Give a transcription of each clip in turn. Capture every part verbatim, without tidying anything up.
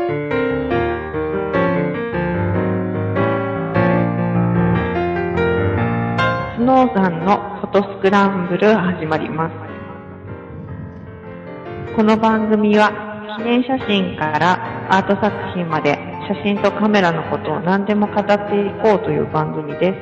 スノーさんのフォトスクランブル始まります。この番組は記念写真からアート作品まで写真とカメラのことを何でも語っていこうという番組です。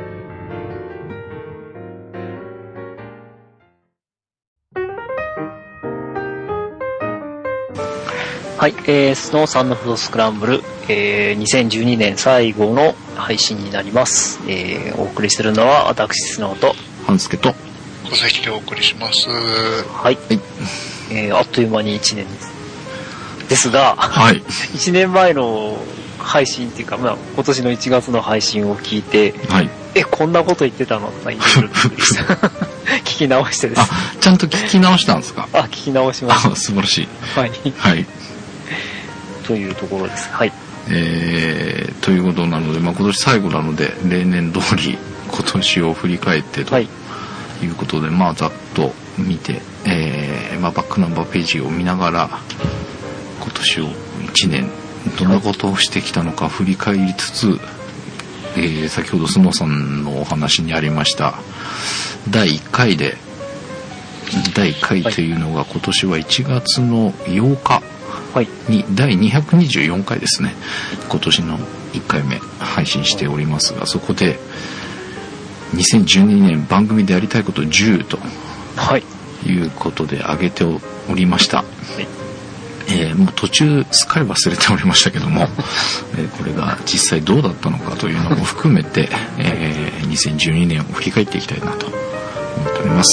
はい、えー、スノーさんのフォトスクランブル、えー、にせんじゅうにねん最後の配信になります。えー、お送りするのは私スノーと半助と小関でお送りします。 はい、はい、えー、あっという間にいちねんですですが、 はい、 いちねんまえの配信っていうか、まあ、今年のいちがつの配信を聞いて、はい、えこんなこと言ってたのとか言ってる聞き直してです。 あ、ちゃんと聞き直したんですか？ あ、聞き直しました。 あ、素晴らしい。 はい。 はい。 というところです。はい。 えー、ということなので、まあ、今年最後なので例年通り今年を振り返ってということで、はい、まあざっと見て、えーまあ、バックナンバーページを見ながら今年をいちねんどんなことをしてきたのか振り返りつつ、えー、先ほどスノーさんのお話にありましただいいっかいでだいいっかいというのが今年はいちがつのようかにだいにひゃくにじゅうよんかいですね。今年のいっかいめ配信しておりますが、そこでにせんじゅうにねん番組でやりたいことじゅうということで挙げておりました。はい、えー、もう途中すっかり忘れておりましたけども、えー、これが実際どうだったのかというのも含めて、えー、にせんじゅうにねんを振り返っていきたいなと思っております。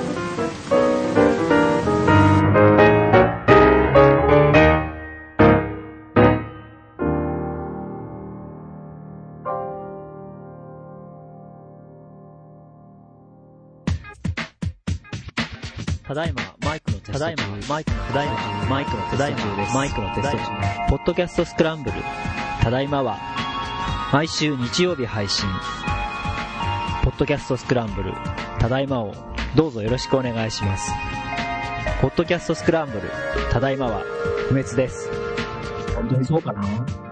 ただいまマイクのテスト中。ただいまマイクのただいまマイクのただいまマイクのテスト中。ポッドキャストスクランブル。ただいまは毎週日曜日配信。ポッドキャストスクランブル。ただいまをどうぞよろしくお願いします。ポッドキャストスクランブル。ただいまは不滅です。 本当にそうかな。はい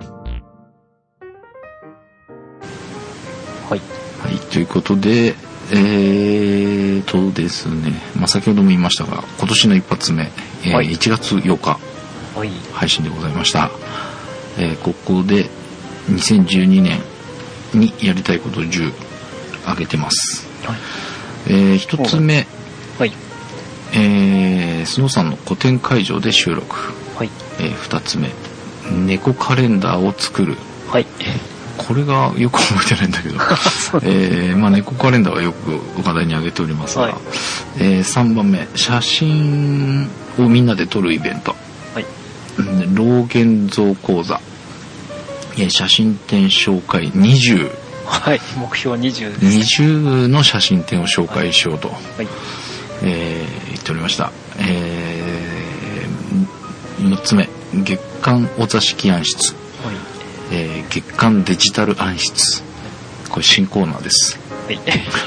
はいということで。えーとですね、まあ、先ほども言いましたが今年の一発目、えーはい、いちがつようか、はい、配信でございました。えー、ここでにせんじゅうにねんにやりたいことをじゅう挙げてます。はい、えー、ひとつめ、はい、えー、スノーさんの個展会場で収録、はい、えー、ふたつめ猫カレンダーを作る、はい、これがよく覚えてないんだけど、えーまあ、猫カレンダーはよく話題に挙げておりますが、はい、えー、さんばんめ写真をみんなで撮るイベント、はい、老現像講座、えー、写真展紹介にじゅう、 はい、目標にじゅうです、ね、 にじゅうの写真展を紹介しようと、はいはい、えー、言っておりました。えー、よっつめ月刊お座敷暗室、はい、えー、月刊デジタル暗室、これ新コーナーです。はい、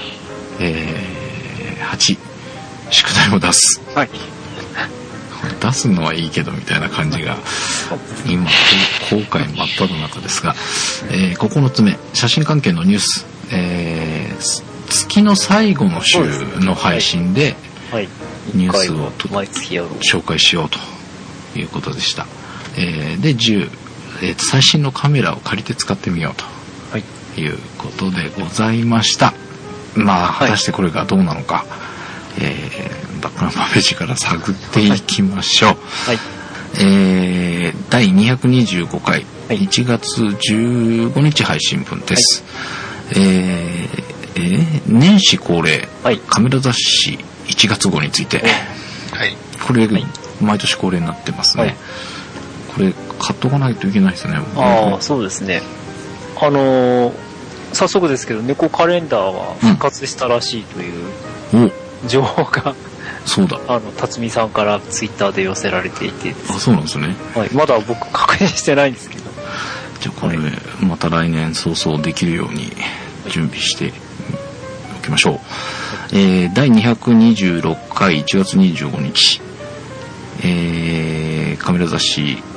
えー、はち宿題を出す、はい、出すのはいいけどみたいな感じが今公開真っ只中ですが、えー、ここのつめ写真関係のニュース、えー、月の最後の週の配信でニュースを紹介しようということでした。えー、でじゅうえー、最新のカメラを借りて使ってみようということでございました。まあ果たしてこれがどうなのか、はい、えー、バックナンバーページから探っていきましょう。はい、えー、だいにひゃくにじゅうごかい、はい、いちがつじゅうごにち配信分です。はい、えーえー、年始恒例、はい、カメラ雑誌いちがつごうについて、はい、これ、はい、毎年恒例になってますね。はい、これ買っとかないといけないですね。 ああ、そうですね。あのー、早速ですけど猫カレンダーは復活したらしいという情報が、うん、 そうだ、 あの辰巳さんからツイッターで寄せられていて、 あ、そうなんですね。はい、まだ僕確認してないんですけど、 じゃあこれ、はい、また来年早々できるように準備しておきましょう。はい、えー、だいにひゃくにじゅうろっかいいちがつにじゅうごにち、えー、カメラ雑誌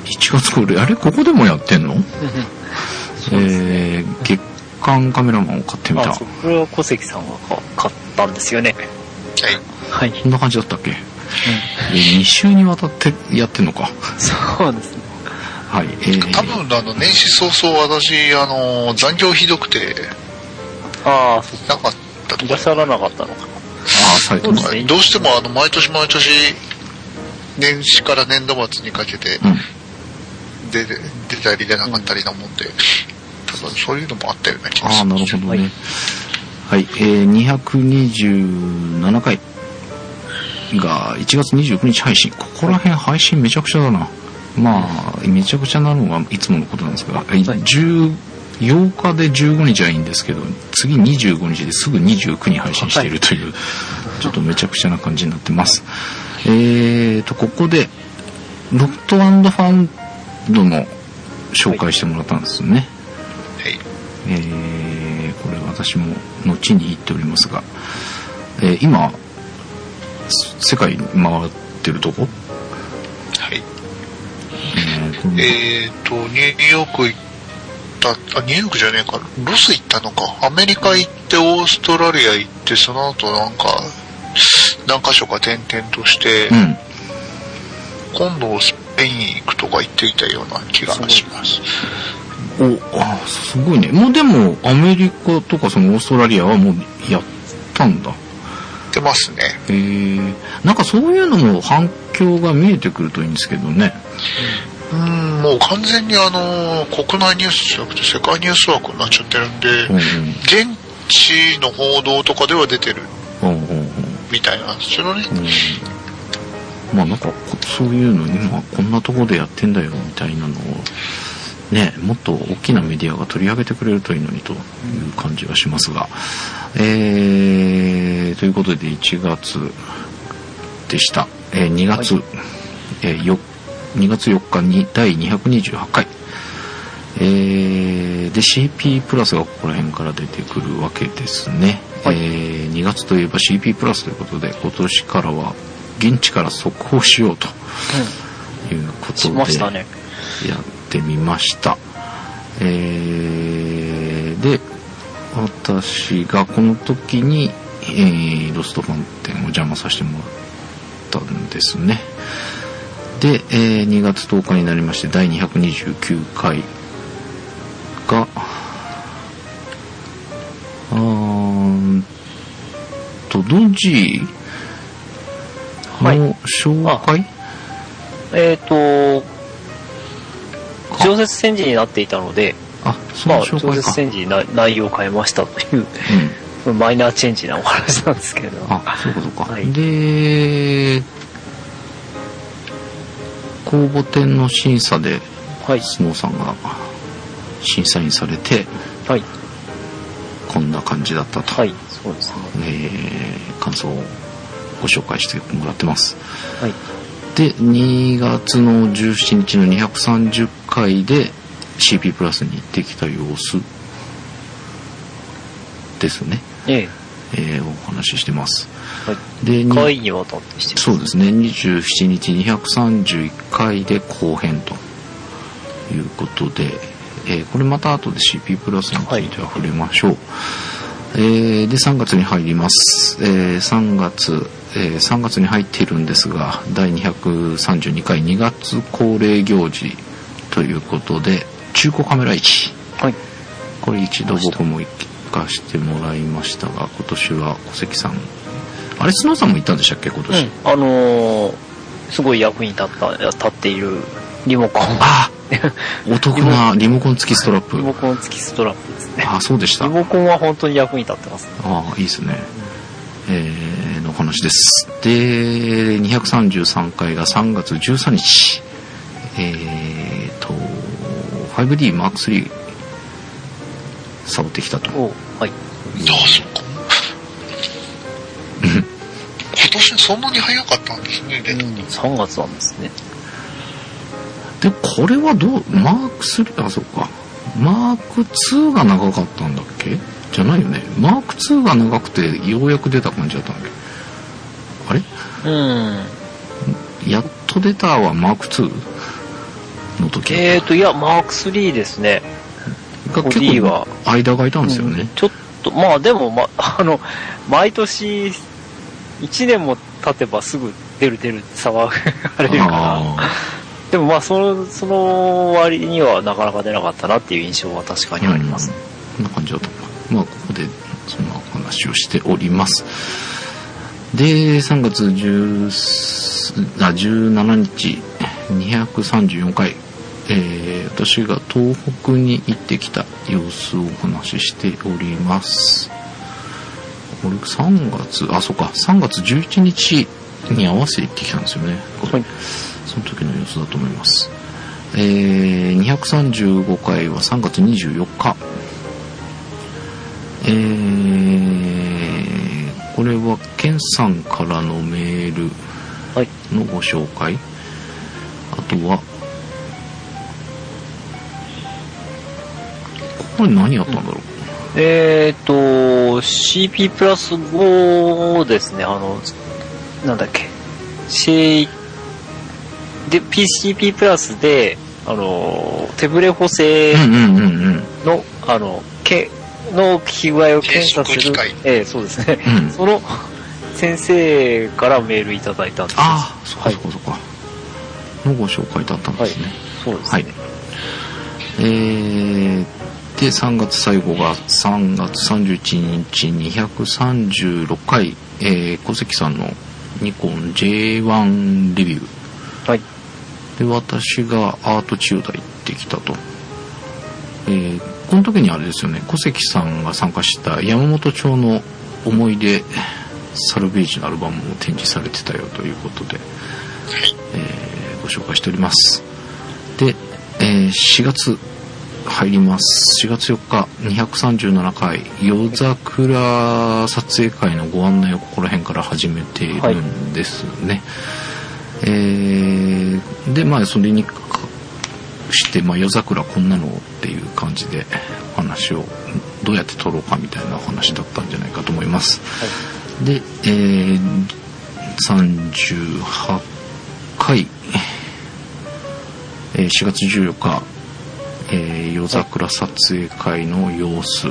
いちがつこれ、あれここでもやってんのえー、月間カメラマンを買ってみた。 あ、これは小関さんが買ったんですよね。 はい。 はい。こんな感じだったっけ、うん、に週にわたってやってんのか。 そうですね。 はい。えー、 多分あの、年始早々私、あの、残業ひどくて、 ああ、そうなかったとか。 いらっしゃらなかったのかな。 ああ、サイトね、どうしてもあの、毎年毎年、年始から年度末にかけて、うん、出, 出たり出なかったりなもんで、多分そういうのもあったような気がします。 ああ、なるほどね。はい、はい、えー、にひゃくにじゅうななかいがいちがつにじゅうくにち配信。ここら辺配信めちゃくちゃだな。まあ、めちゃくちゃなのがいつものことなんですが、はい、じゅうようかでじゅうごにちはいいんですけど、次にじゅうごにちですぐにじゅうくに配信しているという、はい、ちょっとめちゃくちゃな感じになってます。えーと、ここで、ロフト&ファンドの紹介してもらったんですよね。 はい。 えー、これ私も後に言っておりますが、えー、今、世界回ってるとこ？ はい。えー、えーと、ニューヨーク行った、あ、ニューヨークじゃねえか、ロス行ったのか。アメリカ行って、オーストラリア行って、その後なんか、何箇所か転々として、うん、今度スペイン行くとか言っていたような気がします。 お、あ、すごいね。もうでもアメリカとかそのオーストラリアはもうやったんだ。やってますね。 へえ。なんかそういうのも反響が見えてくるといいんですけどね。 うん、もう完全にあの国内ニュースじゃなくて世界ニュース枠になっちゃってるんで、うんうん、現地の報道とかでは出てる。うんうんうん、みたいなんですよね、 うん、まあなんかそういうの今こんなとこでやってんだよみたいなのをね、もっと大きなメディアが取り上げてくれるといいのにという感じはしますが、えー、ということでいちがつでした、えー、にがつ、はい、えー、よにがつよっかにだいにひゃくにじゅうはちかい、えー、で シーピー プラスがここら辺から出てくるわけですね。はい、えー、にがつといえば シーピー プラスということで今年からは現地から速報しようということでやってみました。えー、で私がこの時に、えー、ロストファンテンを邪魔させてもらったんですね。で、えー、にがつとおかになりましてだいにひゃくにじゅうきゅうかいがあーとドジの紹介、はい、 えっ、ー、と常設展示になっていたので、 あ、その紹介か、まあ、 常設展示に内容を変えましたという、うん、マイナーチェンジなお話なんですけれども、 あ、そうかそうか、はい、で公募展の審査で、はい、スノーさんが審査員されて、はい、こんな感じだったと、 はい、そうですね、 えー、感想をご紹介してもらってます、はい、でにがつのじゅうしちにちのにひゃくさんじゅっかいで シーピー プラスに行ってきた様子ですね、えええー、お話ししてます、 はい、でにかいにわたってしてます、 そうですね、にじゅうしちにちにひゃくさんじゅういっかいで後編ということで、えー、これまた後で シーピー プラスについては触れましょう、はい、えー、でさんがつに入ります、えー、さんがつ、えー、さんがつに入っているんですがだいにひゃくさんじゅうにかいにがつ恒例行事ということで中古カメラ市、はい、これ一度僕も行かしてもらいましたが今年は小関さんあれスノーさんも行ったんでしたっけ今年、うん、 あのー、すごい役に立った立っているリモコンあお得なリモコン付きストラップリモコン付きストラップですね。 あ、そうでした。 リモコンは本当に役に立ってます、ね、 ああ、いいですね、うん、えー、の話です。でにひゃくさんじゅうさんかいがさんがつじゅうさんにち、えーと ファイブディーマークスリー 触ってきたと。 お、はい。 ああ、そうか。今年そんなに早かったんですね。 うん、さんがつなんですね。 でこれはどうマークスリー、あ、そうか、マークツーが長かったんだっけじゃないよね。マークツーが長くてようやく出た感じだったんだっけあれ、 うん、 やっと出たはマークツーの時は。 えーと、いや、マークスリーですね。 が結構間が空いたんですよね。 うん、ちょっと、まあでも、ま、あの、毎年、いちねんも経てばすぐ出る出るって騒がれるから。でもまあその、その割にはなかなか出なかったなっていう印象は確かにあります。 うん、こんな感じだと。まあここでそんな話をしております。で、さんがつじゅうしちにち、にひゃくさんじゅうよんかい、えー、私が東北に行ってきた様子をお話ししております。これさんがつ、あ、そうか、さんがつじゅういちにちに合わせて行ってきたんですよね。はい、その時の様子だと思います。えー、にひゃくさんじゅうごかいはさんがつにじゅうよっか。えー、これはケンさんからのメールのご紹介。はい、あとは、これ何やったんだろう。 うん、えーと、シーピー プラスごですね、あの、なんだっけ、C、で、ピーシーピー プラスで、あの、手ブレ補正の、うんうんうんうん、あの、け、の被害を検査する、ええ、そうですね、うん。その先生からメールいただいたんです。 ああ、そうかそうかそうか。のご紹介だったんですね。はい、 そうですね。はい、 えー、で、さんがつ最後がさんがつさんじゅういちにちにひゃくさんじゅうろっかい、えー、小関さんのニコン ジェイワン レビュー。 はい。 で、私がアート千代田行ってきたと。えー、この時にあれですよね、小関さんが参加した山本町の思い出サルベージのアルバムも展示されてたよということで、えー、ご紹介しております。で、えー、しがつ入ります。しがつよっか、にひゃくさんじゅうななかい夜桜撮影会のご案内をここら辺から始めているんですね。はい、えー、で、まあそれにして、まあ、夜桜こんなのっていう感じでお話をどうやって撮ろうかみたいなお話だったんじゃないかと思います。はい、で、えー、さんじゅうはちかい、えー、しがつじゅうよっか、えー、夜桜撮影会の様子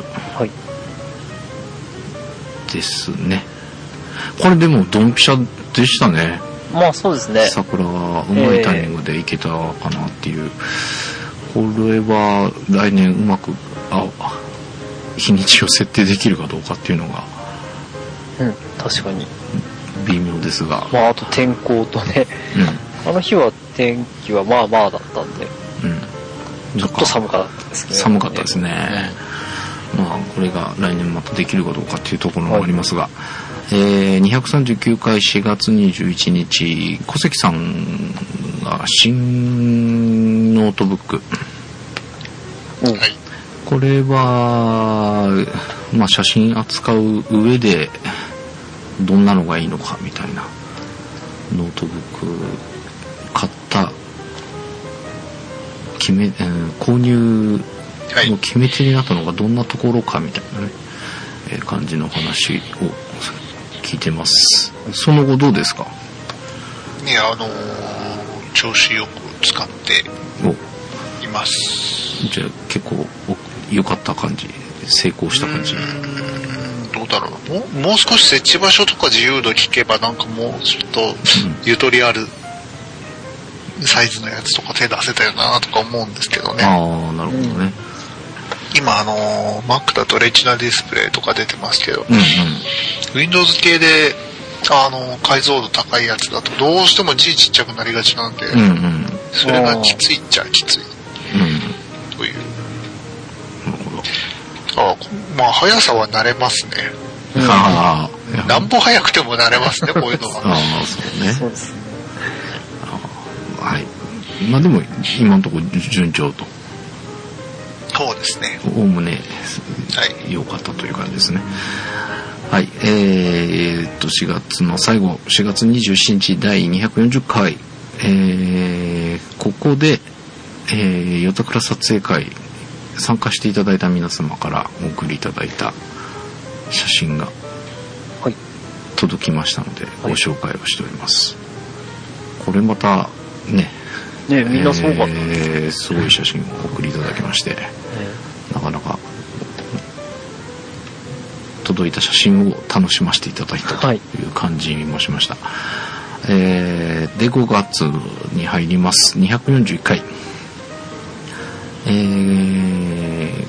ですね。これでもドンピシャでしたね。 まあそうですね。 桜はうまいタイミングでいけたかなっていう。えー、これは来年うまくあ日にちを設定できるかどうかっていうのが、 うん、確かに微妙ですが。 まああと天候とね、うん、あの日は天気はまあまあだったんで、うん、ちょっと寒かったですね。 寒かったですね。うん、まあこれが来年またできるかどうかっていうところもありますが。はい、えー、にひゃくさんじゅうきゅうかいしがつにじゅういちにち、小関さんが新ノートブック、 うん、 これは、まあ、写真扱う上でどんなのがいいのかみたいなノートブック買った決め、えー、購入の決め手になったのがどんなところかみたいなね、えー、感じの話を聞いてます。その後どうですか？ ね、あのー、調子よく使っています。 じゃあ結構良かった感じ、成功した感じ。 うーん、どうだろう。もう、もう少し設置場所とか自由度聞けばなんかもうちょっとゆとりあるサイズのやつとか手出せたよなとか思うんですけどね。 ああ、なるほどね。 今あのー、Mac だとレチナディスプレイとか出てますけど、 うんうん、 Windows 系であの解像度高いやつだとどうしても字ちっちゃくなりがちなんで、うんうん、それがきついっちゃきつい、うん、という。 なるほど。 あ、まあ速さは慣れますね。 うん、ああ、なんぼ速くても慣れますね、こういうのは。 ああ、そうね。 そうですね。 はい。まあでも今のところ順調と。 そうですね。 おおむね良かったという感じですね。はい。えー、っとしがつの最後、しがつにじゅうしちにちだいにひゃくよんじゅっかい、えー、ここで、えー、夜桜撮影会参加していただいた皆様からお送りいただいた写真が届きましたので、ご紹介をしております。これまたね、 ね、みんなすごかった、 えー、すごい写真をお送りいただきまして、 ね、 なかなか届いた写真を楽しませていただいたという感じもしました、はい、えー、でごがつに入ります。にひゃくよんじゅういっかい、えー、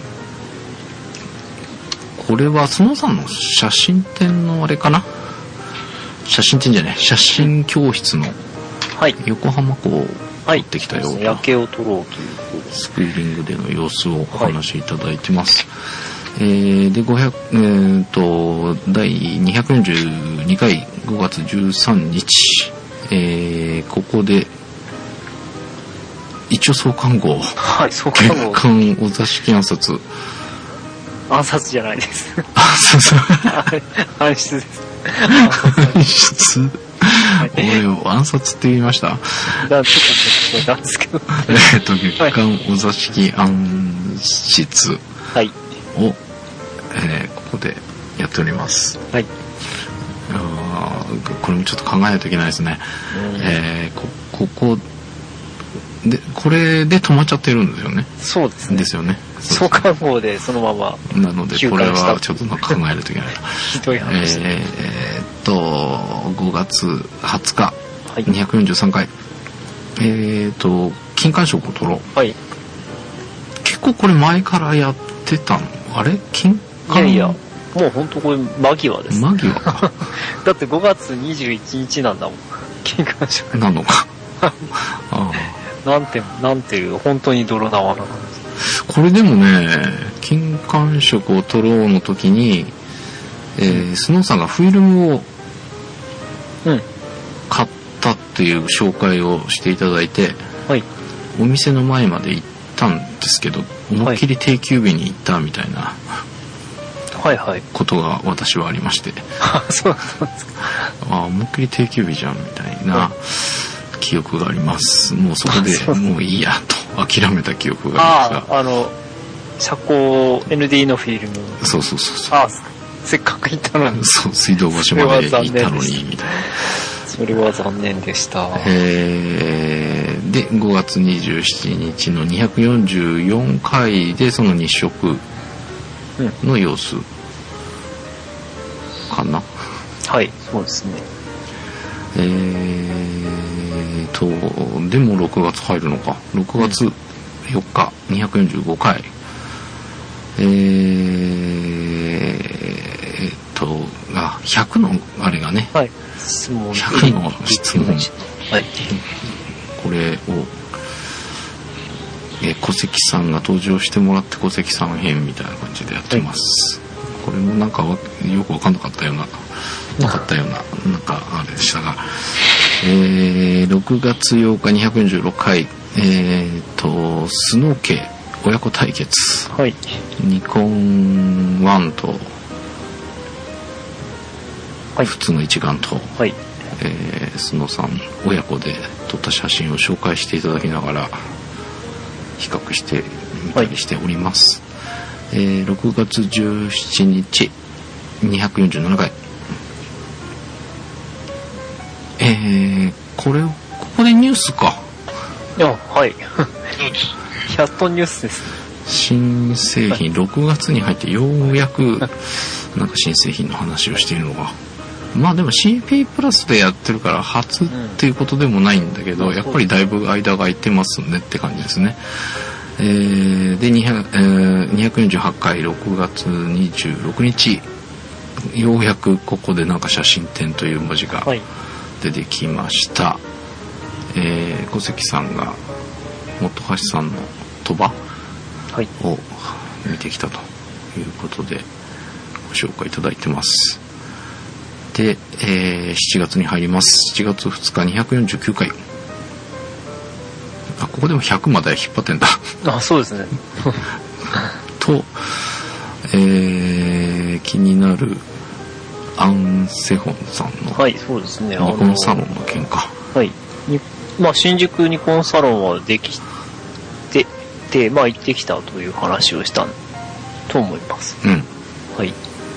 これはスノーさんの写真展のあれかな、写真展じゃない写真教室の横浜港を撮ってきたような、 夜景を撮ろうというスクーリングでの様子をお話しいただいてます、はい、えー、でごひゃく、えー、とだいにひゃくよんじゅうにかいごがつじゅうさんにち、えー、ここで一応創刊号、 はい、創刊号月刊お座敷暗殺暗殺じゃないです暗殺暗室です暗室俺を暗殺って言いました。 だちょっと聞こえたんですけどえっと月刊お座敷暗室を、はい、えー、ここでやっております。 はい。 あこれもちょっと考えないといけないですね。えー、こここでこれで止まっちゃってるんですよね。 そうですね。 ですよね。 創刊号でそのままなのでこれはちょっとなんか考えないといけない。 ひどい話。 えー、えー、っとごがつはつか、はい、にひゃくよんじゅうさんかい、えー、っと金環食を取ろう。 はい。 結構これ前からやってたの？あれ金環？ いやいや。もう本当これ間際です。 間際か。 だってごがつにじゅういちにちなんだもん。金環食。 なのか。あなんてなんていう本当に泥縄なんです。 これでもね、金環食を取ろうの時に、えーうん、スノーさんがフィルムを買ったっていう紹介をしていただいて、はい、お店の前まで行ったんですけど、思いっきり定休日に行ったみたいな。 はいはい、 ことが私はありまして、 そうなんですか。 あ、思いっきり定休日じゃんみたいな記憶があります。もうそこでもういいやと諦めた記憶がありますが、 ああの遮光 エヌディー のフィルム、 そうそうそうそう、 あせっかく行ったのに、 そう水道橋まで行ったのにみたいな、 それは残念でした。 えー、でごがつにじゅうしちにちのにひゃくよんじゅうよんかいでその日食の様子かな、 はい、そうですね。 えーとでもろくがつ入るのか。ろくがつよっか、うん、にひゃくよんじゅうごかい、えーとあひゃくのあれがね、 はい、質問ひゃくの質問、はい、これを、えー、小関さんが登場してもらって小関さん編みたいな感じでやってます、はい。これもなんかよく分かんなかったようななかったようななんかあれでしたが、えー、ろくがつようかにひゃくよんじゅうろっかい、えーとスノー家親子対決、 はい、 ニコンワンと、はい、普通の一眼と、はい、えー、スノーさん親子で撮った写真を紹介していただきながら比較してみたりしております、はい。えー、ろくがつじゅうしちにちにひゃくよんじゅうななかい、えー、これここでニュースか。 いや、はいやっとニュースです。 新製品、ろくがつに入ってようやくなんか新製品の話をしているのが、まあでも シーピー プラスでやってるから初っていうことでもないんだけど、やっぱりだいぶ間が空いてますねって感じですね。えー、でにひゃく、えー、にひゃくよんじゅうはちかいろくがつにじゅうろくにち、ようやくここでなんか写真展という文字が出てきました、はい。えー、小関さんが本橋さんの鳥羽を見てきたということでご紹介いただいてます。で、えー、しちがつに入ります。しちがつふつかにひゃくよんじゅうきゅうかい、あ、ここでもひゃくまで引っ張ってんだ。 あ、そうですね。 と、えー、気になるアン・セホンさんの、 はい、そうですね。 ニコンサロンの件か。 はい。まあ、新宿ニコンサロンはできて、で、まあ、行ってきたという話をしたと思います。 うん。 はい。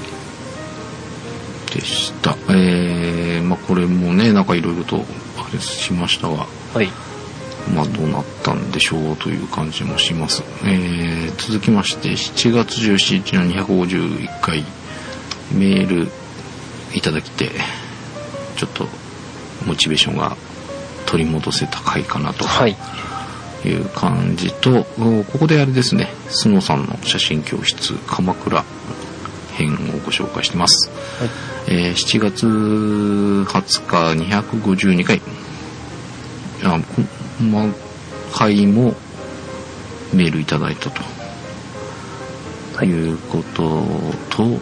でした。えー、まあ、これもね、なんかいろいろとあれしましたが、 はい。 まあどうなったんでしょうという感じもします。えー、続きましてしちがつじゅうしちにちのにひゃくごじゅういっかいメールいただきて、ちょっとモチベーションが取り戻せた回かなという感じと、はい、ここであれですね、スノーさんの写真教室鎌倉編をご紹介してます。はい、えー、しちがつはつかにひゃくごじゅうにかい、あ、ま、回もメールいただいたということと、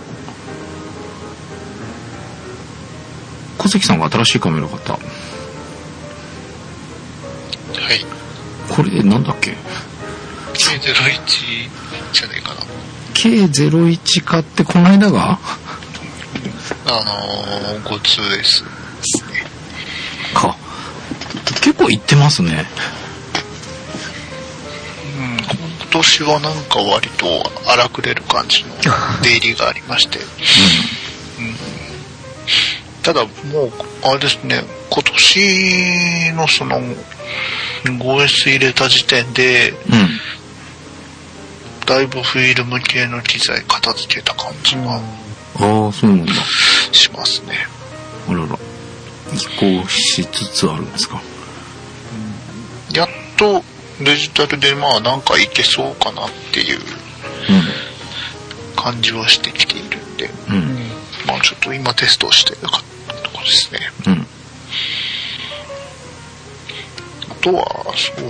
小関さんが新しいカメラを買った。はい。これなんだっけ？ ケーゼロいち じゃねえかな。 ケーゼロいち 買ってこの間があのー、ご ツーエス ですね。 か。結構行ってますね。 うん、今年はなんか割と荒くれる感じの出入りがありまして。うんうん、ただもう、あれですね、今年のその ごエス 入れた時点で、うん、だいぶフィルム系の機材片付けた感じが、 ああ、そうなんだ。 しますね。 あらら。移行しつつあるんですか。 やっとデジタルでまあなんかいけそうかなっていう感じはしてきているんで、うん、まあちょっと今テストをしてるところですね。うん、あとは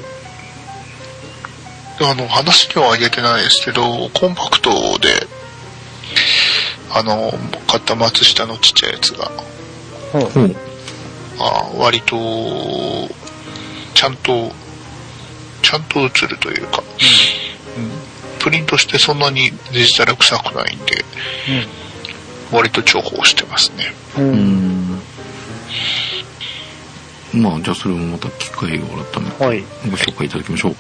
そうあの話には挙げてないですけど、コンパクトであの買った松下のちっちゃいやつが、うん、あ割とちゃんとちゃんと映るというか、うんうん、プリントしてそんなにデジタル臭くないんで、うん、割と重宝してますね。うん、 まあじゃあそれもまた機会を改めてご紹介いただきましょう。はい、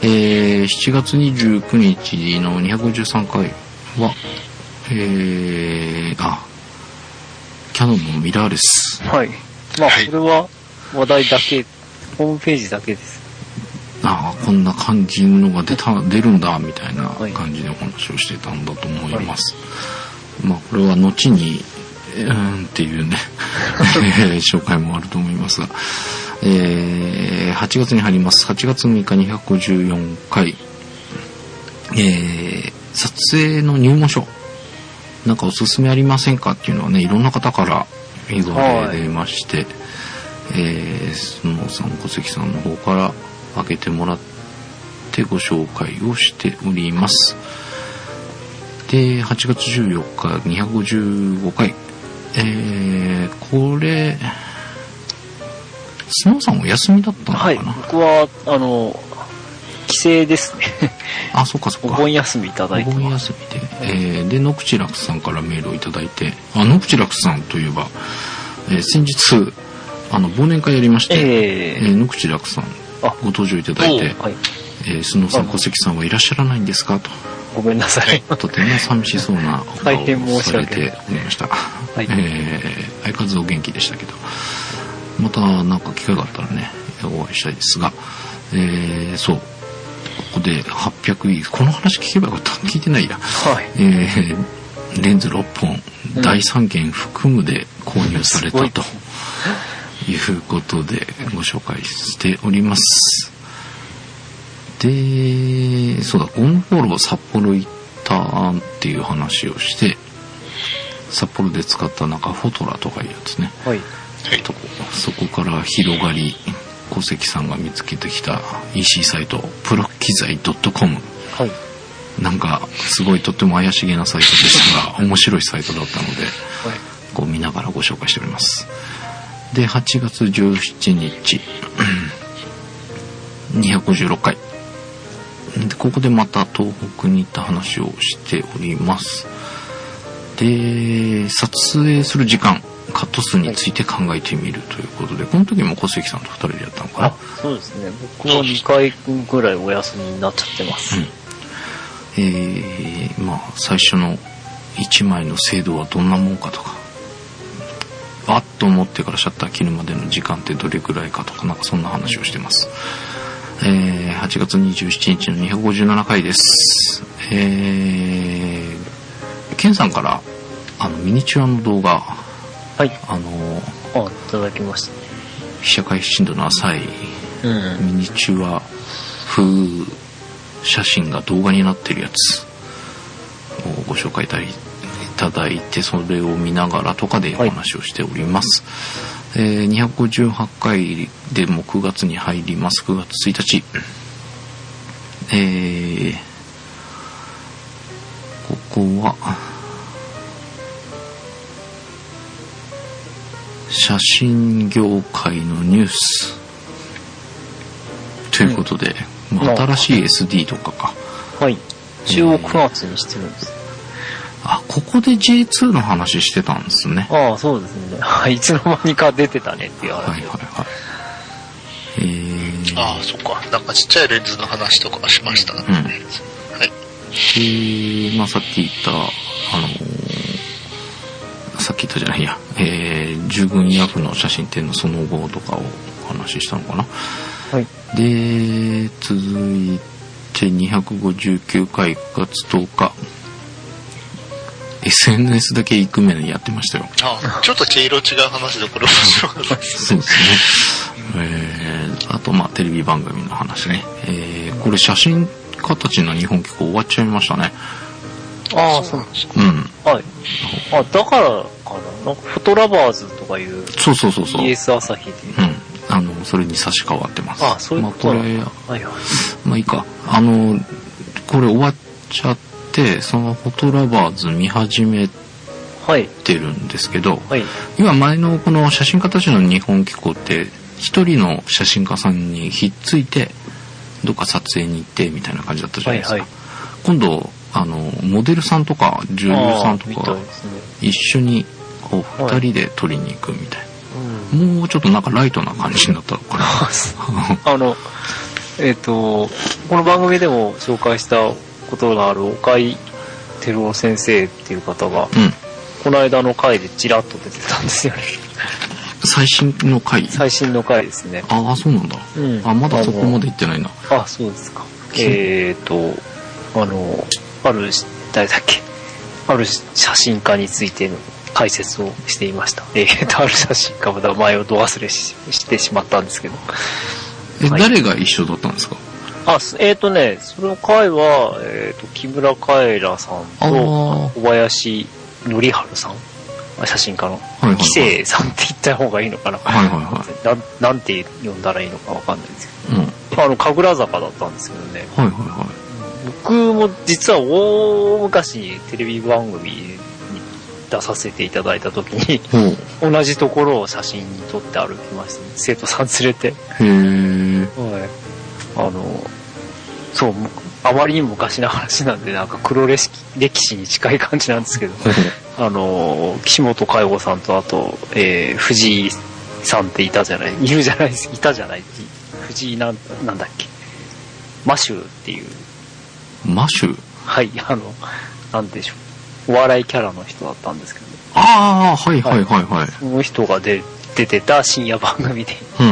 えー、しちがつにじゅうくにちのにひゃくごじゅうさんかいは、えー、あキヤノンのミラーレス。 はい。まあこれは話題だけ、ホームページだけです。 ああ、こんな感じのが出た出るんだみたいな感じでお話をしてたんだと思います。はい、まあこれは後にうーんっていうね紹介もあると思いますが、えー、はちがつに入ります。はちがつむいかにひゃくごじゅうよんかい、えー、撮影の入門書なんかおすすめありませんかっていうのはね、いろんな方から言われまして、はい、えー、スノーさん小関さんの方から開けてもらってご紹介をしております。ではちがつじゅうよっかにひゃくごじゅうごかい、えー、これスノーさんお休みだったのかな。はい、 僕はあの帰省ですねあ、そっかそっか。 お盆休みいただいてます。 お盆休みで、えー、でノクチラクスさんからメールをいただいて、あノクチラクスさんといえば、えー、先日あの忘年会やりまして、えーえー、ノクチラクスさんご登場いただいて、はい、えー、スノーさん小関さんはいらっしゃらないんですかと。 ごめんなさい。 とても寂しそうなお顔をされておりました。はい、えー、相変わらずお元気でしたけど、またなんか機会があったらねお会いしたいですが、えー、そうここではっぴゃくいこの話聞けばよかった。聞いてないや。はい、えー、レンズろっぽん、うん、だいさんけん含むで購入されたということでご紹介しております。で、そうだ、ゴンフォロー札幌行ったっていう話をして、札幌で使ったなんかフォトラとかいうやつね。はい。とそこから広がり、小関さんが見つけてきた イーシー サイト、プロ機材 .com。はい。なんかすごいとっても怪しげなサイトでしたが、面白いサイトだったので、はい、こう見ながらご紹介しております。で、はちがつじゅうしちにち、にひゃくごじゅうろっかい。でここでまた東北に行った話をしております。で撮影する時間カット数について考えてみるということで、この時も小関さんとふたりでやったのかな。あ、 そうですね。僕もにかいぐらいお休みになっちゃってます。うん、 えー、まあ最初のいちまいの精度はどんなもんかとか、あっと思ってからシャッター切るまでの時間ってどれくらいかとか、なんかそんな話をしてます。 えー、はちがつにじゅうしちにちのにひゃくごじゅうななかいです。えー、ケンさんから、あの、ミニチュアの動画、 はい。 あの、 あ、いただきました。 被写界深度の浅い、 うん、 ミニチュア風写真が動画になってるやつをご紹介いただいて、それを見ながらとかでお話をしております。はい。えー、にひゃくごじゅうはちかいでもくがつに入ります。くがつついたち。えー、ここは、写真業界のニュース。ということで、うん、まあ、新しい エスディー とかか。 はい。一応くがつにしてるんです。 あ、ここで ジェイツー の話してたんですね。 ああ、そうですね。いつの間にか出てたねっていう話。はいはいはい。 えー、 ああ、そっか。なんかちっちゃいレンズの話とかしましたね。うん。はい。 えー、まあさっき言った、あのー、さっき言ったじゃないや、えー、従軍医薬の写真展のその後とかをお話ししたのかな。 はい。 で、続いてにひゃくごじゅうきゅうかいくがつとおか。エスエヌエス だけ行く目にやってましたよ。 あ、ちょっと毛色違う話でこれ面白かったです。 そうですね。えー、あとまあテレビ番組の話ね。えー、これ写真家たちの日本機構終わっちゃいましたね。 ああ、そうなんですか。 うん。 はい。あ、だからかな。なんかフォトラバーズとかいう。 そうそうそうそう。 イーエス 朝日で。 うん。あの、それに差し替わってます。 ああ、そういうことなんだ。 まあこれ、 はいはい。 まあいいか。あの、これ終わっちゃって、でそのフォトラバーズ見始めてるんですけど、 はい、 今前のこの写真家たちの日本機構って一人の写真家さんにひっついてどっか撮影に行ってみたいな感じだったじゃないですか。はいはい、今度あのモデルさんとか女優さんとか一緒にこう二人で撮りに行くみたいな、はい、もうちょっとなんかライトな感じになったのかな。 あのえっとこの番組でも紹介したことがある岡井照夫先生っていう方が、うん、この間の回でチラッと出てたんですよね。 最新の回？ 最新の回ですね。 ああ、そうなんだ、うん、あ、まだそこまで行ってないな。 あ、そうですか。えっとあのある誰だっけある写真家についての解説をしていました。えー、とある写真家の名前をど忘れ し, してしまったんですけど。 え、はい、誰が一緒だったんですか？ あ、えっ、ー、とね、その回は、えっ、ー、と、木村カエラさんと小林則春さん、写真家の、はいはいはい、紀生さんって言った方がいいのかな、はいはいはい、な, なんて呼んだらいいのかわかんないんですけど、うん、あの、神楽坂だったんですけどね。はいはいはい、僕も実は大昔にテレビ番組に出させていただいた時に、うん、同じところを写真に撮って歩きましたね。生徒さん連れて。へー。はい。あの、そう、あまりにも昔の話なんで、なんか黒歴史に近い感じなんですけど、あの、岸本佳代子さんと、あと、えー、藤井さんっていたじゃない、いるじゃないです、いたじゃない、藤井なん、なんだっけ、マシューっていう。 マシュー？ はい、あの、なんでしょう、お笑いキャラの人だったんですけど、ね、 ああ、はいはいはいはい。 その人が出、出てた深夜番組で、うん、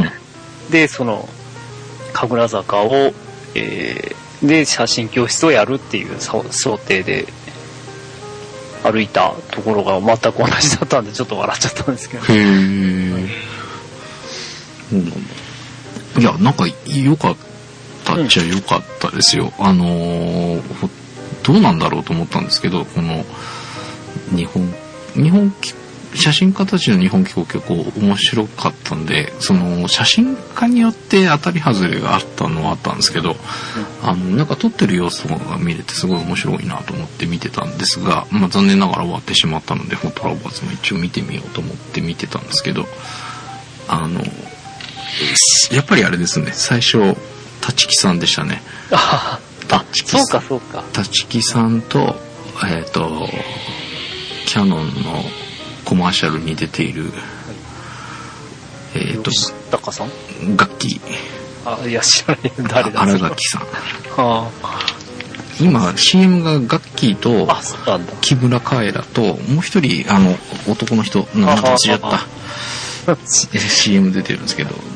で、その、神楽坂を、えー、で写真教室をやるっていう想定で歩いたところが全く同じだったんでちょっと笑っちゃったんですけど。へー、 うん、いやなんか良かったっちゃ良かったですよ、うん、あのー、どうなんだろうと思ったんですけど、この日本日本写真家たちの日本機構結構面白かったんで、その写真家によって当たり外れがあったのはあったんですけど、うん、あのなんか撮ってる様子が見れてすごい面白いなと思って見てたんですが、まあ、残念ながら終わってしまったのでフォトラバーズも一応見てみようと思って見てたんですけど、あのやっぱりあれですね、最初立木さんでしたね。 ああ、そうかそうか。 立木さんとえっ、ー、とキヤノンのコマーシャルに出ている、はい、えっ、ー、と高さん、 楽器、 あ、いや知らない誰だ、 荒垣さん。 はあ、今 シーエム がガッキーと木村カエラともう一人あの男の人なんか忘れちゃったシーエム 出てるんですけど、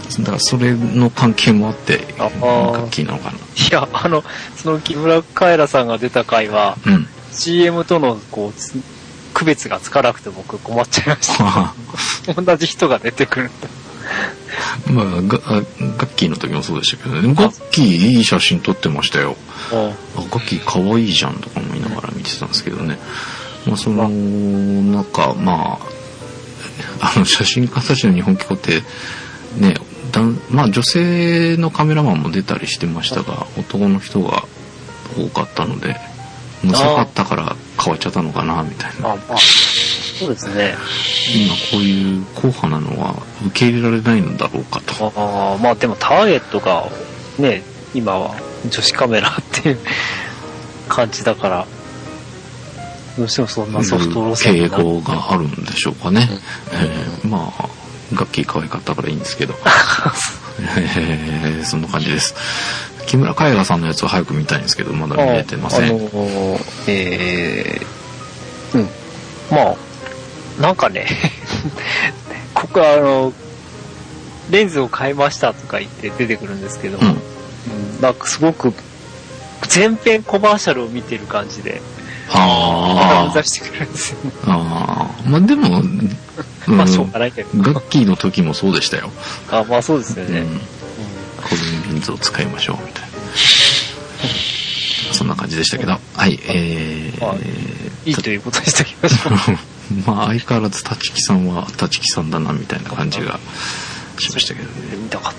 だからそれの関係もあってガッキーなのかな。いや、あのその木村カエラさんが出た回は、うん、シーエム とのこう区別がつかなくて僕困っちゃいました同じ人が出てくるんだまあガガッキーの時もそうでしたけどね。ガッキーいい写真撮ってましたよ。あガッキー可愛いじゃんとか思いながら見てたんですけどね。まあその中まああの写真家たちの日本機構ってね、だまあ女性のカメラマンも出たりしてましたが、男の人が多かったので、むさかったから変わっちゃったのかなみたいな。ああそうですね。 今こういう硬派なのは受け入れられないのだろうかと。 ああまあでもターゲットがね今は女子カメラっていう感じだから。どうしてもそんなソフト路線傾向があるんでしょうかね。うん、えー、まあガッキー可愛かったからいいんですけど、えー、そんな感じです。木村カエラさんのやつは早く見たいんですけどまだ見れてません。あ、あのー、 えー、うんまあなんかねここはあのレンズを変えましたとか言って出てくるんですけど、うんうん、なんかすごく全編コマーシャルを見てる感じで。ああ。してくるんですよね。 ああ。まあでも、うん、 まあしょうがないけど。 ガッキーの時もそうでしたよ。 あまあそうですよね。うん。 コルンレンズを使いましょうみたいな。そんな感じでしたけど。はい、えー。まあ、 いいということにしておきましょう。まあ相変わらず立木さんは立木さんだなみたいな感じがしましたけどね。 見たかった。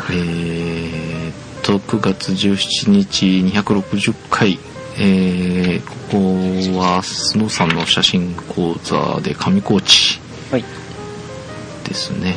えーっと、くがつじゅうしちにちにひゃくろくじゅっかい。えー、ここはスノーさんの写真講座で上高地ですね、はい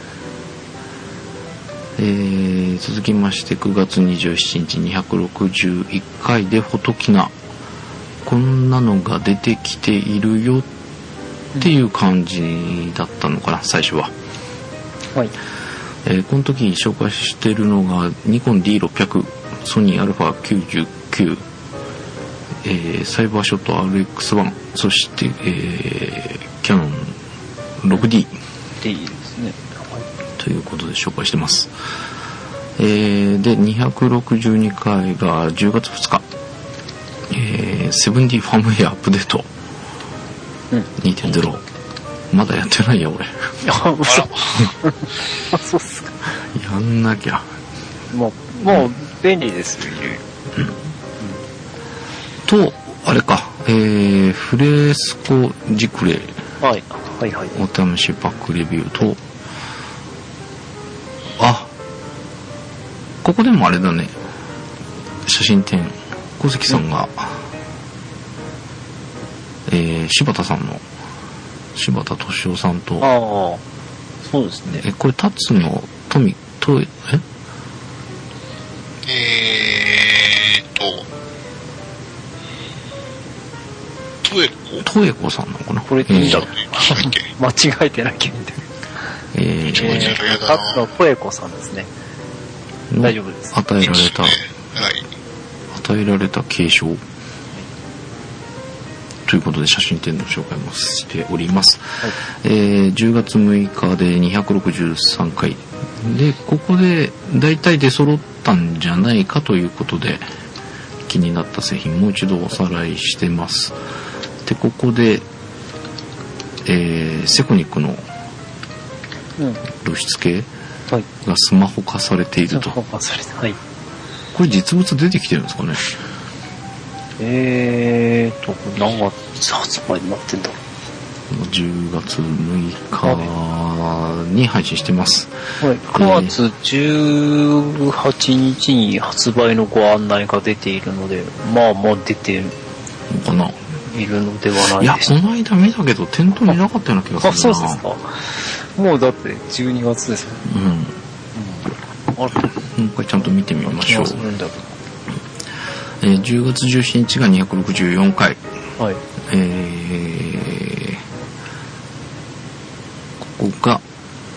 えー、続きましてくがつにじゅうしちにちにひゃくろくじゅういっかいでフォトキナこんなのが出てきているよっていう感じだったのかな最初は、はいえー、この時紹介してるのがニコン ディーろっぴゃく ソニー アルファきゅうじゅうきゅうえー、サイバーショット アールエックスワン そして、えー、キャノン ろくディーいいですね、はい、 ということで紹介してます、えー、でにひゃくろくじゅうにかいがじゅうがつふつか、えー、セブンディー ファームウェアアップデート、うん、にてんゼロ まだやってないや俺あ嘘あそうっすかやんなきゃもうもう便利ですよ、うんとあれか、えー、フレスコジクレイ、 はい、はいはいお試しパックレビューとあここでもあれだね写真展小関さんが、うんえー、柴田さんの柴田敏夫さんとああそうですねえこれタツの富とええーっとトエコトエコさんなのかなこれいいんだろう、えー、間違えてなきゃみたいなえー、えー、タツのトエコさんですね大丈夫です与えられた、ねはい、 与えられた継承、はい、ということで写真展の紹介もしております、はいえー、じゅうがつむいかでにひゃくろくじゅうさんかいでここでだいたい出揃ったんじゃないかということで気になった製品もう一度おさらいしてますでここで、えー、セコニックの露出系がスマホ化されていると、 うんはい、 これ実物出てきてるんですかねえーと何月発売になってんだろうじゅうがつむいかに配信してます、 はい、くがつじゅうはちにちに発売のご案内が出ているのでまあまあ出てるのかないるのではないですいやこの間見たけど店頭見なかったような気がするなあそうですかもうだってじゅうにがつですもん、うんうん、 あれもう一回ちゃんと見てみましょうえー、じゅうがつじゅうしちにちがにひゃくろくじゅうよんかい、はいえー、ここが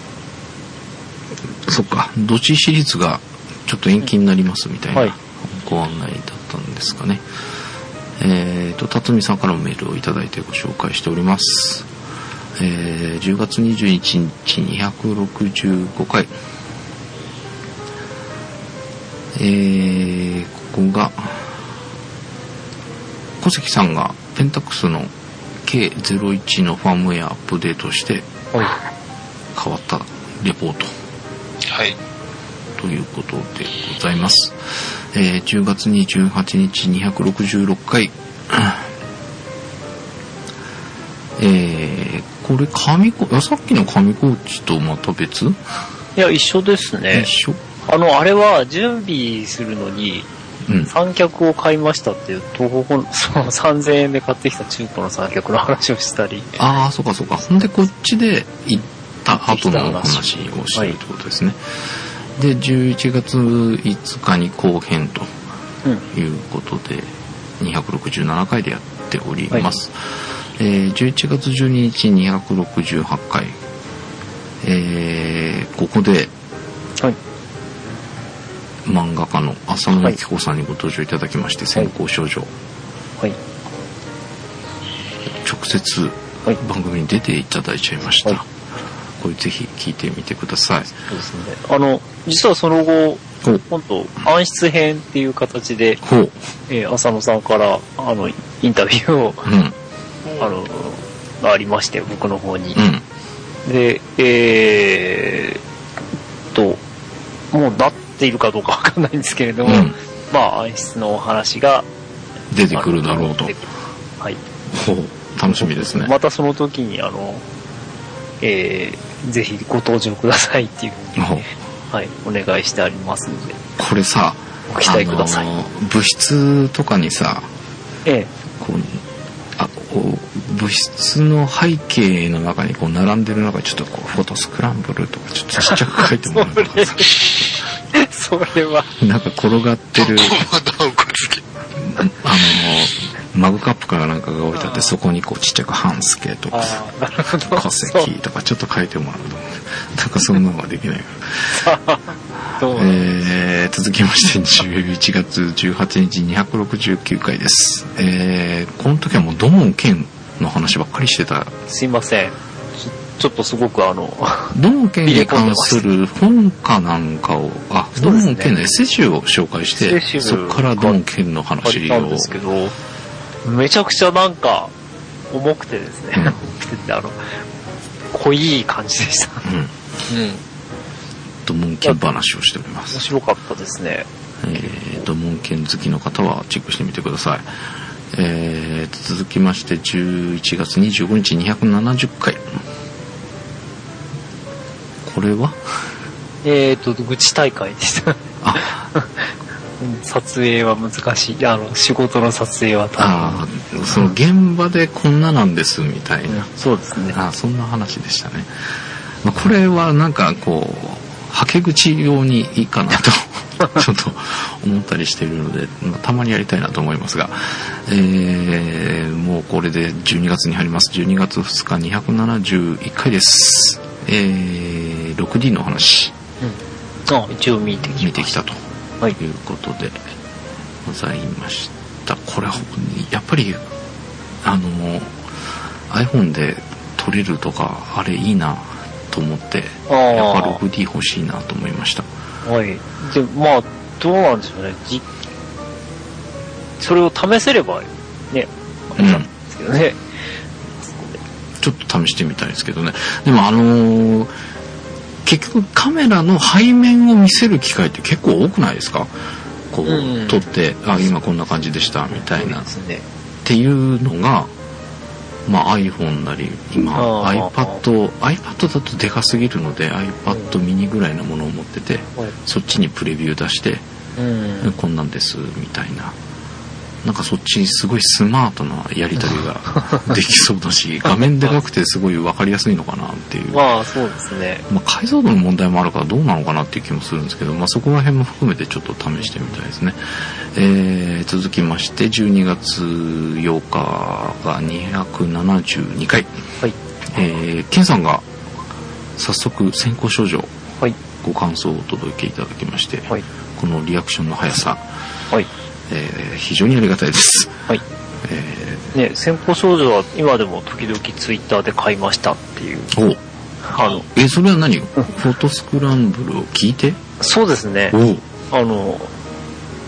そっかどっちシリーズがちょっと延期になりますみたいなご案内だったんですかね、えーと辰巳さんからもメールをいただいてご紹介しております、えー、じゅうがつにじゅういちにちにひゃくろくじゅうごかい、 えー、ここが小関さんがペンタックスの ケーゼロいち のファームウェアアップデートして変わったレポート、 はい、 ということでございます。えー、じゅうがつにじゅうはちにちにひゃくろくじゅうろっかいえー、これ紙コさっきの紙コーチとまた別？ いや一緒ですね。 一緒。 あのあれは準備するのに三脚を買いましたっていう東北のそのさんぜんえんで買ってきた中古の三脚の話をしたり。 ああそうかそうか。ほんでこっちで行った後の話をしてるってことですね。はい、でじゅういちがついつかに後編ということで、うん、にひゃくろくじゅうななかいでやっております。はい、えー、じゅういちがつじゅうににちにひゃくろくじゅうはちかい、えー、ここで、はい、漫画家の浅野由紀子さんにご登場いただきまして、先行少女、はい、直接番組に出ていただいちゃいました。はい、これぜひ聞いてみてください。 そうですね。あの実はその後今度暗室編っていう形で、えー、浅野さんからあのインタビューを、うんあのがありまして僕の方に、うん、でえー、ともうなっているかどうかわかんないんですけれども、うん、まあ暗室のお話が出てくるだろうと。 はい。 ほう楽しみですね。 またその時にあの、えー、ぜひご登場くださいっていうふうに、ね、はい、お願いしてありますので。 これさ、 ご期待ください。 あの物質とかにさ、 ええ、 こうあこう物質の背景の中にこう並んでる中にちょっとこうフォトスクランブルとかちょっとちっちゃく書いてもらうとかさそれはなんか転がってるあのマグカップからなんかが置いてあってそこにこうちっちゃく半助とか化石とかちょっと書いてもらうとなんかそんなのができないからえー、続きましてじゅういちがつじゅうはちにちにひゃくろくじゅうきゅうかいです。えー、この時はもう土門剣の話ばっかりしてた。 すいません。ちょっとすごくあの土門剣に関する本かなんかをあ土門剣のエッセイ集を紹介してそこから土門剣の話を。 ですけどめちゃくちゃなんか重くてですね。うん、重くてってあの濃い感じでした。うん。うん土門剣話をしております。 面白かったですね。 えー、土門剣好きの方はチェックしてみてください。えー、続きましてじゅういちがつにじゅうごにちにひゃくななじゅっかい。これはえーと愚痴大会でした。あ撮影は難しい。あの仕事の撮影は大変。 ああ、その現場でこんななんですみたいな。 うん、そうですね。 あそんな話でしたね。まあ、これはなんかこうはけ口用にいいかなとちょっと思ったりしているので、まあ、たまにやりたいなと思いますが、えー、もうこれでじゅうにがつに入ります。じゅうにがつふつかにひゃくななじゅういっかいです。えー、ろくディー の話、 うん、あ一応見てきました見てきたということでございました。これやっぱりあの iPhone で撮れるとかあれいいなと思ってやっぱ ろくディー 欲しいなと思いました。 はい。でまあどうなんでしょうね。じそれを試せればね、あれなんですけどね、うん。 ちょっと試してみたいですけどね。でもあのー、結局カメラの背面を見せる機会って結構多くないですか？こう、うん、撮ってあ今こんな感じでしたみたいな、ね、っていうのが。まあ、iPhone なり今 iPad iPad だとでかすぎるので iPad mini ぐらいのものを持ってて、うん、そっちにプレビュー出して、うん、こんなんですみたいななんかそっちすごいスマートなやり取りができそうだし画面でかくてすごい分かりやすいのかなっていうまあそうですね、 まあ、解像度の問題もあるからどうなのかなっていう気もするんですけど、まあ、そこら辺も含めてちょっと試してみたいですね。えー、続きましてじゅうにがつようかがにひゃくななじゅうにかい、はいえー、ケンさんが早速先行少女、はい、ご感想をお届けいただきまして、はい、このリアクションの速さ、はいえー、非常にありがたいです。はい。 えー、ね、先行少女は今でも時々ツイッターで買いましたっていう。 おあのえ、それは何？フォトスクランブルを聞いて？ そうですね。 おあの、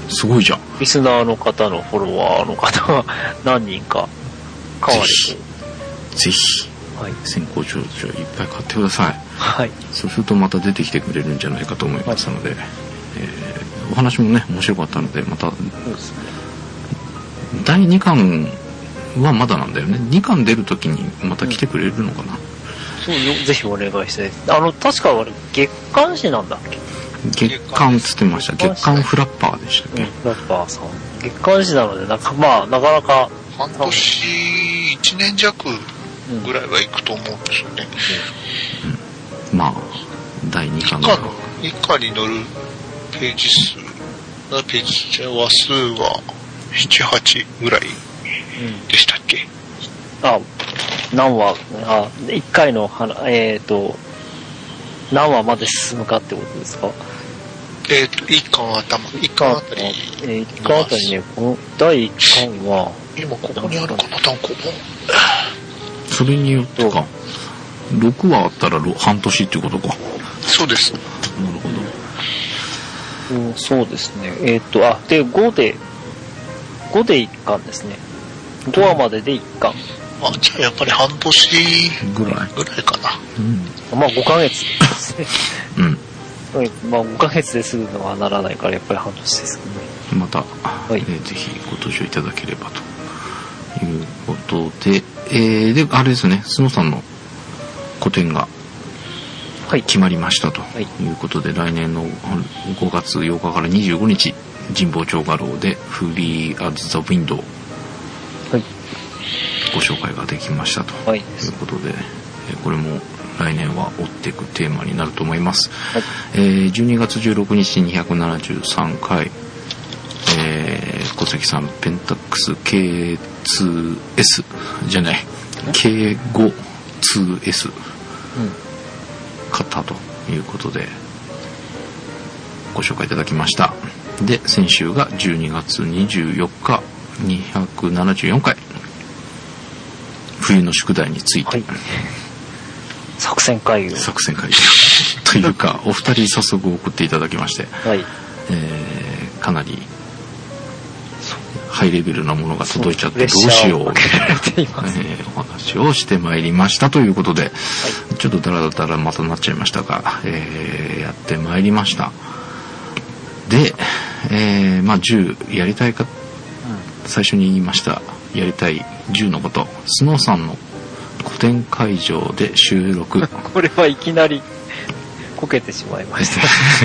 すごいじゃん。 リスナーの方のフォロワーの方が何人か買われて。 ぜひ、はい、先行長寿いっぱい買ってください。 はい。 そうするとまた出てきてくれるんじゃないかと思いますので、はい、えー、お話もね、面白かったので、また、そうですね、だいにかんはまだなんだよね。にかん出るときにまた来てくれるのかな。うん、 そうよ、ぜひお願いしたいです。あの、確かあれ、月刊誌なんだっけ？ 月刊っつってました。月刊フラッパーでしたっけ？うん、 フラッパーさん。月刊誌なので、なんか、まあ、なかなか。 半年、いちねん弱ぐらいは行くと思うんですよね。 うん、まあ、だいにかんの。 以下に載るページ数、ページ話数はなな、はちぐらいでしたっけ？ うん、あ、何話、あ、いっかいの、えっと、何話まで進むかってことですか？ えっと、いっかん頭、いっかんあたり。 えー、いっかんあたりね、このだいいっかんは、 今ここにあるかな、単行本。 それによってか、ろくわあったら半年っていうことか。 そうです。なるほど。うん、そうですね。えっと、あ、で、ごで、ごでいっかんですね。ごわまででいっかん。 あ、じゃあやっぱり半年ぐらいぐらいかな。 うん。まあごかげつですね。 うん。 まあごかげつですぐのはならないからやっぱり半年ですけどね。 また、はい、えー、ぜひご登場いただければということで、えー、で、あれですね、スノさんの個展が決まりましたということで、はい、来年のごがつようかからにじゅうごにち、神保町画廊でフリーアズザウィンドウ、はい、ご紹介ができましたということで、はい、これも来年は追っていくテーマになると思います。はい、えー、じゅうにがつじゅうろくにちにひゃくななじゅうさんかい、えー、小関さんペンタックス ケーツーエス じゃない ケーファイブツーエス、うん、買ったということでご紹介いただきました。で、先週がじゅうにがつにじゅうよっかにひゃくななじゅうよんかい冬の宿題について、はい、 作戦会議作戦会議というかお二人早速送っていただきまして、はい、えー、かなりハイレベルなものが届いちゃってどうしようみたいな、えー、お話をしてまいりましたということで、はい、ちょっとダラダラまたなっちゃいましたが、えー、やってまいりました。で、えー、まあじゅうやりたいか、うん、最初に言いましたやりたいじゅうのこと、スノーさんの個展会場で収録これはいきなりこけてしまいました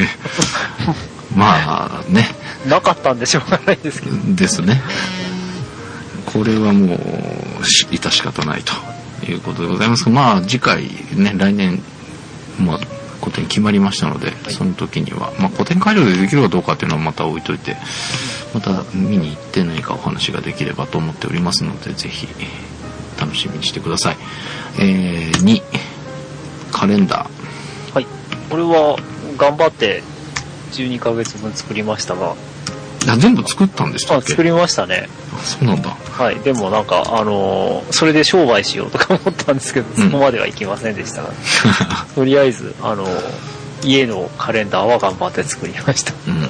まあね、 なかったんでしょうがないですけどですね。これはもう致し方ないということでございますが、まあ次回ね、来年まあ個展決まりましたので、はい、その時にはまあ個展会場でできるかどうかっていうのはまた置いといて、また見に行って何かお話ができればと思っておりますので、ぜひ楽しみにしてください。えー、にカレンダー、 はい、これは頑張ってじゅうにかげつぶん作りましたが、 あ、全部作ったんでしたっけ？ あ、作りましたね。 そうなんだ。 はい。でもなんかあのー、それで商売しようとか思ったんですけど、そこまではいきませんでしたが、うん、とりあえずあのー、家のカレンダーは頑張って作りました。うん、はい。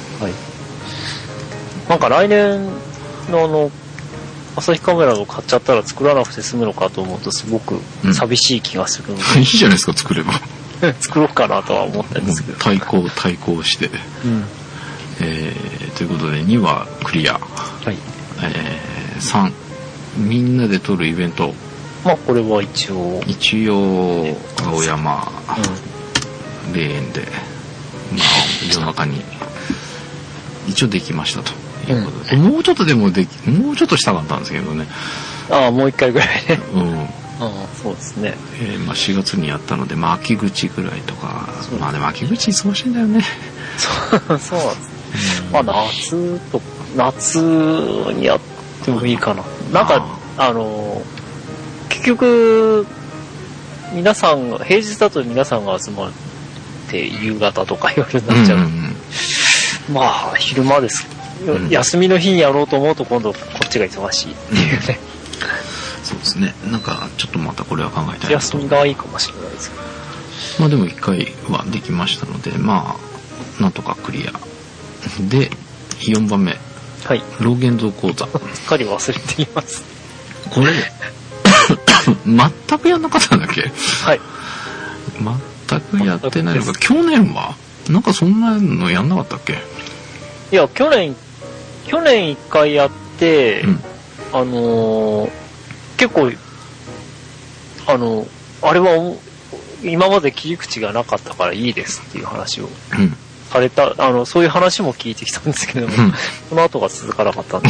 なんか来年のあの朝日カメラを買っちゃったら作らなくて済むのかと思うとすごく寂しい気がするので、 うん、いいじゃないですか、作れば作ろうかなとは思ったんですけど、 対抗対抗して、うん、えー、ということでにはクリア、はい、えー、さんみんなで撮るイベント、 まあこれは一応一応青山、うん、霊園で、まあ、夜中に一応できましたということで、うん、もうちょっとでもできもうちょっとしたかったんですけどね。 ああ、もう一回ぐらいね。うん。ああ、そうですね。 えー、まあしがつにやったので、まあ秋口ぐらいとか、まあでも秋口忙しいんだよね。 そう、そうなんですね。うん、まあ夏と夏にやってもいいかな。なんかあの結局皆さんが平日だと皆さんが集まって夕方とか夜になっちゃう。うんうんうん、まあ昼間です。うん、休みの日にやろうと思うと今度こっちが忙しいっていうね、うん、 そうですね。なんかちょっとまたこれは考えたいなと。 休みがいいかもしれないですけど、 まあでもいっかいはできましたので、まあなんとかクリアで、 よんばんめ。 はい。 老現像講座。 すっかり忘れています。 これ、全くやんなかったんだっけ？ はい。 全くやってないのか。去年はなんかそんなのやんなかったっけ？ いや、去年、去年一回やって、うん、あのー、結構、あの、あれは、今まで切り口がなかったからいいですっていう話をされた、うん、あの、そういう話も聞いてきたんですけども、うん、その後が続かなかったんで。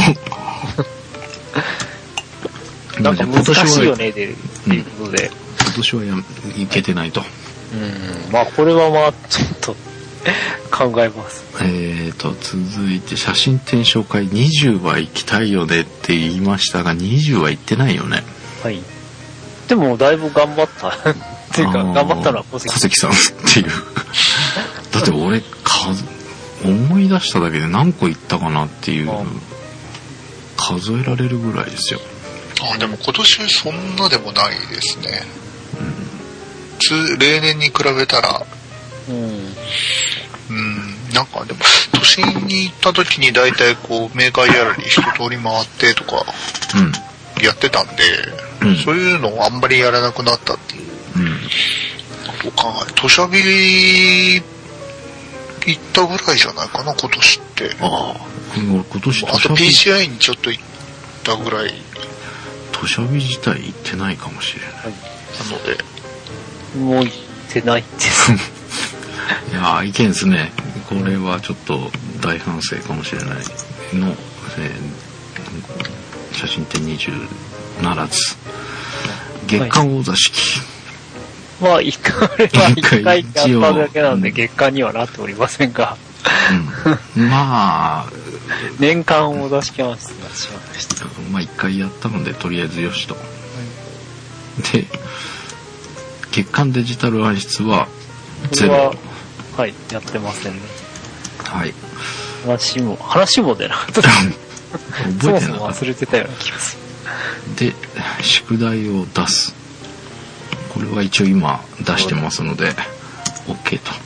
なんか難しいよね、で、っていうことで。 今年はやいけてないと。 うん、まあこれはまあ、ちょっと考えます。 えーと、続いて、写真展紹会にじゅうは行きたいよねって言いましたが、にじゅうは行ってないよね。 はい。でも、だいぶ頑張った。っていうか、頑張ったのは小関小関さんっていう。だって俺、数、思い出しただけで何個行ったかなっていう、数えられるぐらいですよ。 あ、でも今年そんなでもないですね。うん、例年に比べたら、うん、うん、なんかでも都心に行った時に大体こうメーカーギャラリー一通り回ってとかやってたんで、うん、そういうのをあんまりやらなくなったっていうことを考え、土砂降り行ったぐらいじゃないかな今年って。 ああ、今年あと ピーシーアイ にちょっと行ったぐらい。 土砂降り自体行ってないかもしれない。 なのでもう行ってないです。 いやー、意見ですね。これはちょっと大反省かもしれないの、えー、写真展にじゅうならず月間大座敷、 はい、まあ一回は一回やっただけなんで月間にはなっておりませんが、 うん、まあ年間大座敷はしました。 まあ一回やったのでとりあえずよしと、はい、で月間デジタル暗室はゼロ。 はい、やってませんね。 はい。 話も、話も出なかった。覚えてなかった。そもそも忘れてたような気がする。で、宿題を出す。これは一応今出してますので、OK と。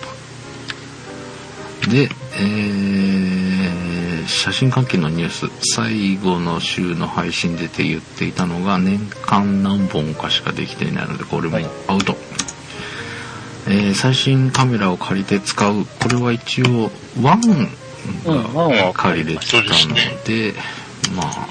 で、えー、写真関係のニュース、最後の週の配信でて言っていたのが、年間何本かしかできていないので、これもアウト。はい、えー、最新カメラを借りて使う。これは一応ワンが借りれてたので、うん、まあ、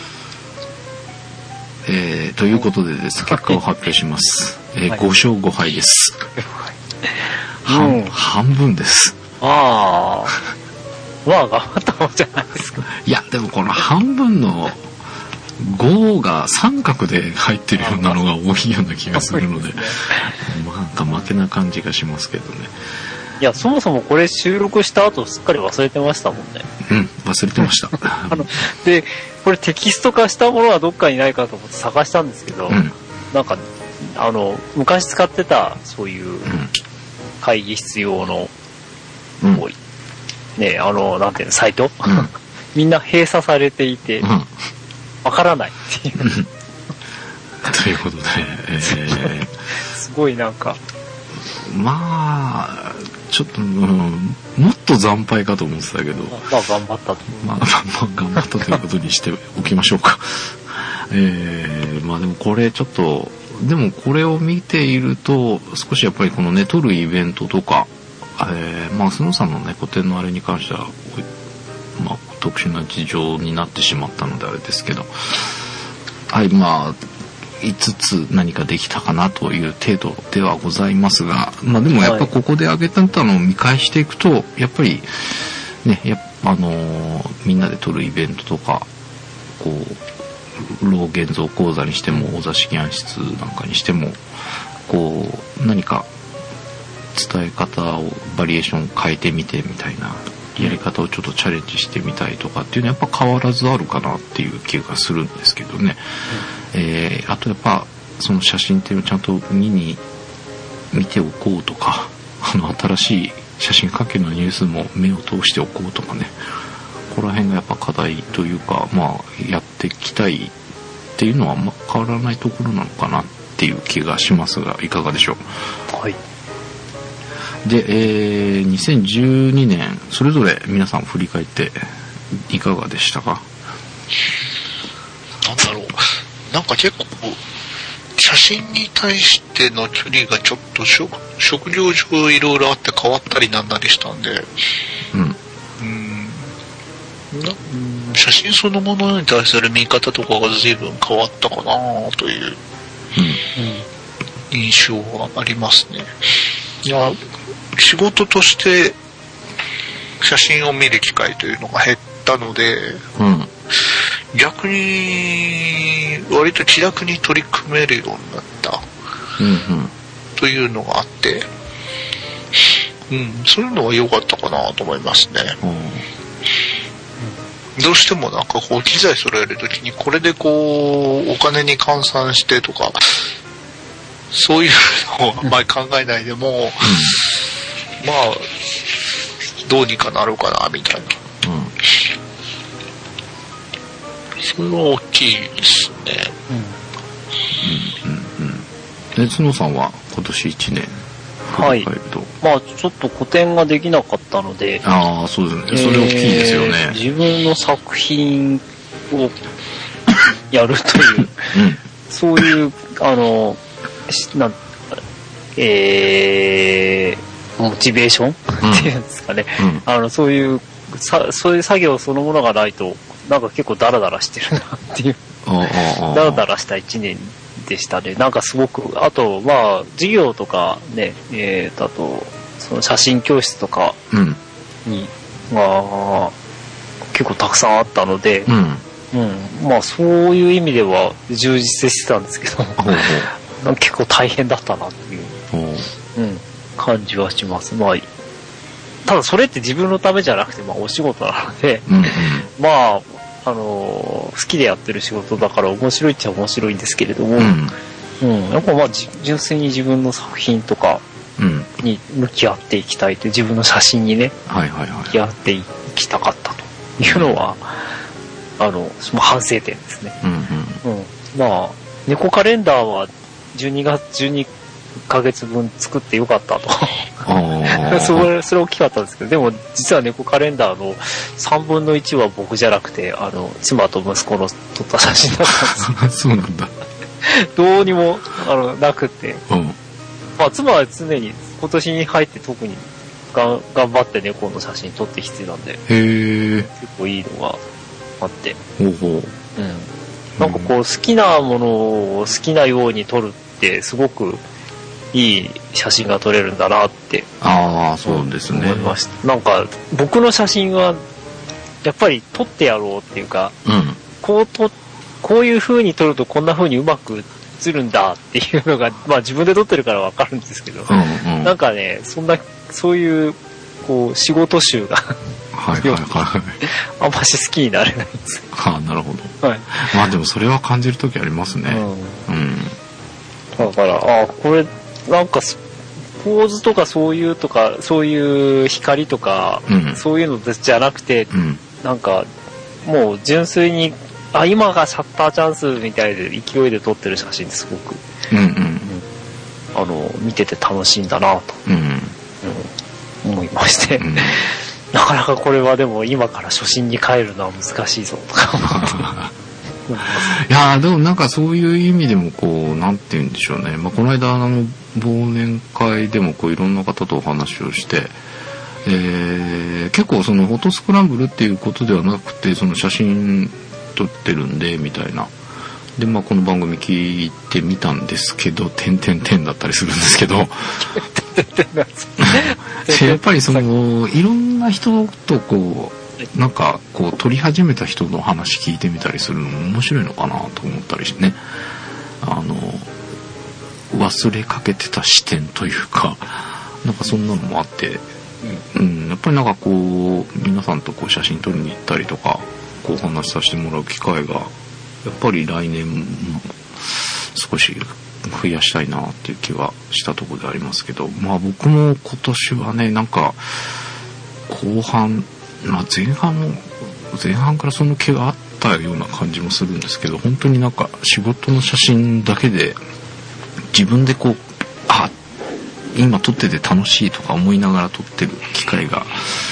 えー、ということでです、結果を発表します。えー、ご勝ご敗です。半、半分です。 ああ。まあ、頑張ったもんじゃないですか。 いや、でもこの半分のごが三角で入ってるようなのが多いような気がするので、なんか負けな感じがしますけどね。 いや、そもそもこれ収録した後すっかり忘れてましたもんね。 うん、忘れてました。 あので、これテキスト化したものはどっかにないかと思って探したんですけど、うん、なんかあの昔使ってたそういう会議室用の、うん、ね、あのなんていうのサイト、うん、みんな閉鎖されていて。うんわからないっていう。 ということで、えー、 すごいなんか。 まあ、ちょっと、うん、もっと惨敗かと思ってたけど。 まあ頑張ったと。 まあ、まあ、頑張ったということにしておきましょうか。えー、まあでもこれちょっと、でもこれを見ていると、少しやっぱりこのね、撮るイベントとか、えー、まあ、スノーさんのね、個展のあれに関しては、まあ、特殊な事情になってしまったのであれですけど、はい、まあいつつ何かできたかなという程度ではございますが、まあでもやっぱここで挙げたのを見返していくと、やっぱりね、やっぱあのー、みんなで撮るイベントとか、こう老現像講座にしても大座敷暗室なんかにしても、こう何か伝え方をバリエーション変えてみてみたいなやり方をちょっとチャレンジしてみたいとかっていうのはやっぱ変わらずあるかなっていう気がするんですけどね、うん、えー、あとやっぱその写真っていうのをちゃんと見に見ておこうとか、あの新しい写真関係のニュースも目を通しておこうとかね、ここら辺がやっぱ課題というか、まあやっていきたいっていうのはあんま変わらないところなのかなっていう気がしますが、いかがでしょう。 はい。 で、えー、にせんじゅうにねんそれぞれ皆さん振り返っていかがでしたか？ なんだろう。なんか結構、写真に対しての距離がちょっと職業上いろいろあって変わったりなんなりしたんで、 うん。 うーんな写真そのものに対する見方とかが随分変わったかなという印象はありますね。いや、仕事として写真を見る機会というのが減ったので、 うん。 逆に割と気楽に取り組めるようになったうんうんというのがあって、うん、そういうのは良かったかなと思いますね。どうしてもなんかこう機材揃えるときにこれでこうお金に換算してとかそういうのをあんまり考えないでも、うん、まあどうにかなるかなみたいな。うんそれは大きいですね。 うんうんうんうん。で、角さんは今年いちねんはい。まあちょっと個展ができなかったので。 ああ、そうですね。それ大きいですよね。 えー、自分の作品をやるという、うん、そういうあのなんえー、モチベーション、うん、っていうんですかね。うん、あのそういうさそういう作業そのものがないと。なんか結構ダラダラしてるなっていうダラダラした一年でしたね。なんかすごくあとまあ授業とかねえーとあとその写真教室とかに、うん、まあ結構たくさんあったので、うんうん、まあそういう意味では充実してたんですけど結構大変だったなっていう、うん、感じはします。まあただそれって自分のためじゃなくてまあお仕事なので、うんうん、まああのー、好きでやってる仕事だから面白いっちゃ面白いんですけれども、うんうん、やっぱまあ純粋に自分の作品とかに向き合っていきたいという自分の写真にね、はいはいはい、向き合っていきたかったというのは、うん、あの反省点ですね、うんうんうん、まあ猫カレンダーはじゅうにがつじゅうにかげつぶん作ってよかったとそれそれ大きかったんですけど、でも実は猫カレンダーのさんぶんのいちは僕じゃなくてあの妻と息子の撮った写真だったんですそうなんだどうにもあのなくて、うん、まあ妻は常に今年に入って特にが頑張って猫の写真撮ってきてたんで、へー結構いいのがあって、ほうほう、うん、なんかこう好きなものを好きなように撮るってすごくいい写真が撮れるんだなってああそうですね思いました。なんか僕の写真はやっぱり撮ってやろうっていうか、うん、こうとこういう風に撮るとこんな風にうまく映るんだっていうのがまあ自分で撮ってるからわかるんですけど、うんうん、なんかねそんなそういうこう仕事集がはいはいはいあんまし好きになれないんですよ。 はあなるほど、はい、まあでもそれは感じる時ありますね、うんうん、 だからあこれなんかポーズとかそういうとかそういう光とか、うん、そういうのじゃなくて、うん、なんかもう純粋にあ今がシャッターチャンスみたいで勢いで撮ってる写真ってすごく、うんうんうん、あの見てて楽しいんだなと、うんうん、思いまして、うん、なかなかこれはでも今から初心に帰るのは難しいぞとか思っていやでもなんかそういう意味でもこうなんて言うんでしょうね、まあ、この間あの忘年会でもこういろんな方とお話をして、えー、結構そのフォトスクランブルっていうことではなくてその写真撮ってるんでみたいなで、まあ、この番組聞いてみたんですけど点々点だったりするんですけどやっぱりそのいろんな人とこうなんかこう撮り始めた人の話聞いてみたりするのも面白いのかなと思ったりしてね、あの忘れかけてた視点というかなんかそんなのもあって、うんうん、やっぱりなんかこう皆さんとこう写真撮りに行ったりとかこうお話しさせてもらう機会がやっぱり来年も少し増やしたいなっていう気はしたところでありますけど、まあ僕も今年はねなんか後半まあ、前半も前半からその気があったような感じもするんですけど本当になんか仕事の写真だけで自分でこうあ今撮ってて楽しいとか思いながら撮ってる機会が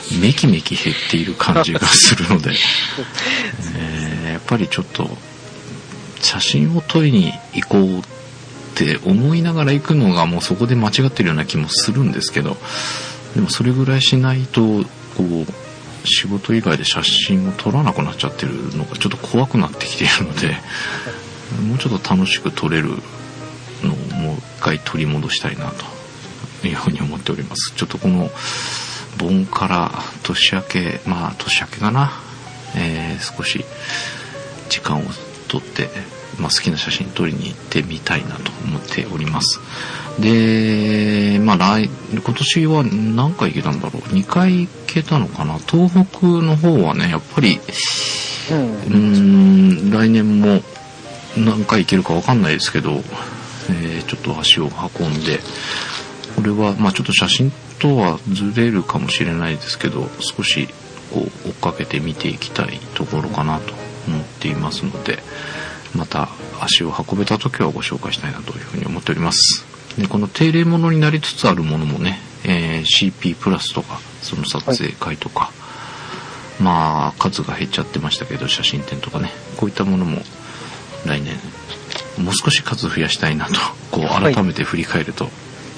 めきめき減っている感じがするので、えー、やっぱりちょっと写真を撮りに行こうって思いながら行くのがもうそこで間違ってるような気もするんですけど、でもそれぐらいしないとこう仕事以外で写真を撮らなくなっちゃってるのがちょっと怖くなってきているので、もうちょっと楽しく撮れるのをもう一回取り戻したいなというふうに思っております。ちょっとこの盆から年明け、まあ年明けかな、えー、少し時間をとって、まあ、好きな写真撮りに行ってみたいなと思っております。で、まあ来今年は何回行けたんだろう、にかい行けたのかな。東北の方はねやっぱり、うん、うーん来年も何回行けるか分かんないですけど、えー、ちょっと足を運んで、これはまあちょっと写真とはずれるかもしれないですけど、少しこう追っかけて見ていきたいところかなと思っていますので、また足を運べた時はご紹介したいなというふうに思っております。でこの定例ものになりつつあるものもね、えー、シーピー プラスとかその撮影会とか、はい、まあ数が減っちゃってましたけど写真展とかね、こういったものも来年もう少し数増やしたいなとこう改めて振り返ると、はい、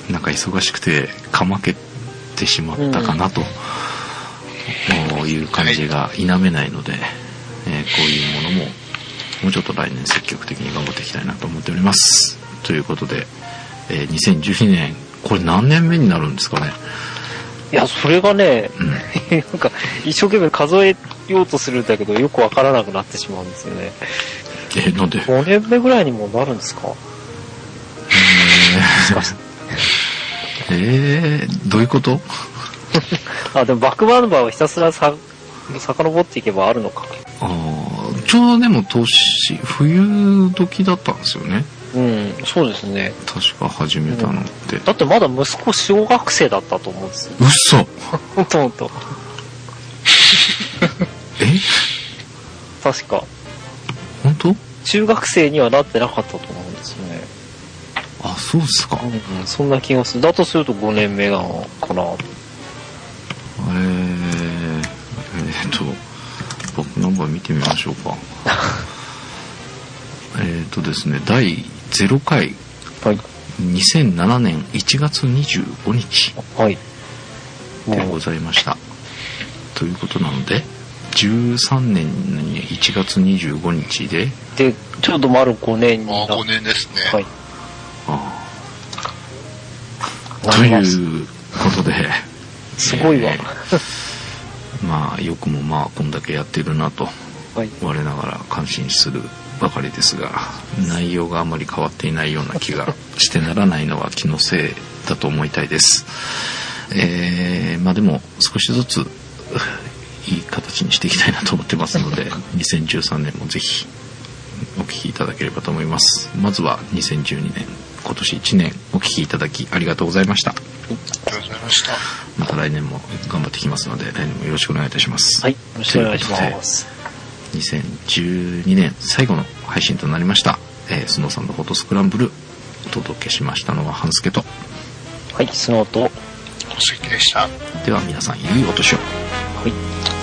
なんか忙しくてかまけてしまったかなと、うん、いう感じが否めないので、えー、こういうものももうちょっと来年積極的に頑張っていきたいなと思っております。ということで、えー、にせんじゅうにねんこれ何年目になるんですかね。 いやそれがね、うん、なんか一生懸命数えようとするんだけどよくわからなくなってしまうんですよね。 えー、なんでごねんめぐらいにもなるんですか。 えー、えー、どういうことあでもバックバンバーをひたすらさ遡っていけばあるのか。 あちょうどでも年冬時だったんですよね。 うん、そうですね。 確か始めたのって、うん、 だってまだ息子小学生だったと思うんですよ。 嘘。 ほんとほんと。 え？ 確か。 本当？ 中学生にはなってなかったと思うんですよね。 あ、そうですか。 うん、そんな気がする。だとするとごねんめなのかな。えー、えーと。バックナンバー見てみましょうか。えっとですね、だいゼロかい、はい、にせんななねんいちがつにじゅうごにちでございました、はい、ということなのでじゅうさんねんのいちがつにじゅうごにちででちょうど丸ごねんになあごねんですね、 はい、 あということですごいわ、えー、まあよくもまあこんだけやってるなと、はい、我ながら感心するばかりですが、内容があまり変わっていないような気がしてならないのは気のせいだと思いたいです。えー、まあでも少しずついい形にしていきたいなと思ってますのでにせんじゅうさんねんもぜひお聞きいただければと思います。まずはにせんじゅうにねん今年いちねんお聞きいただきありがとうございました。 ありがとうございました。 また来年も頑張ってきますので来年もよろしくお願いいたします。 はい、よろしくお願いします。 にせんじゅうにねん最後の配信となりました、えー、スノーさんのフォトスクランブルお届けしましたのは半助と、 はい、スノーと小関でした。 では皆さん良いお年を。 はい。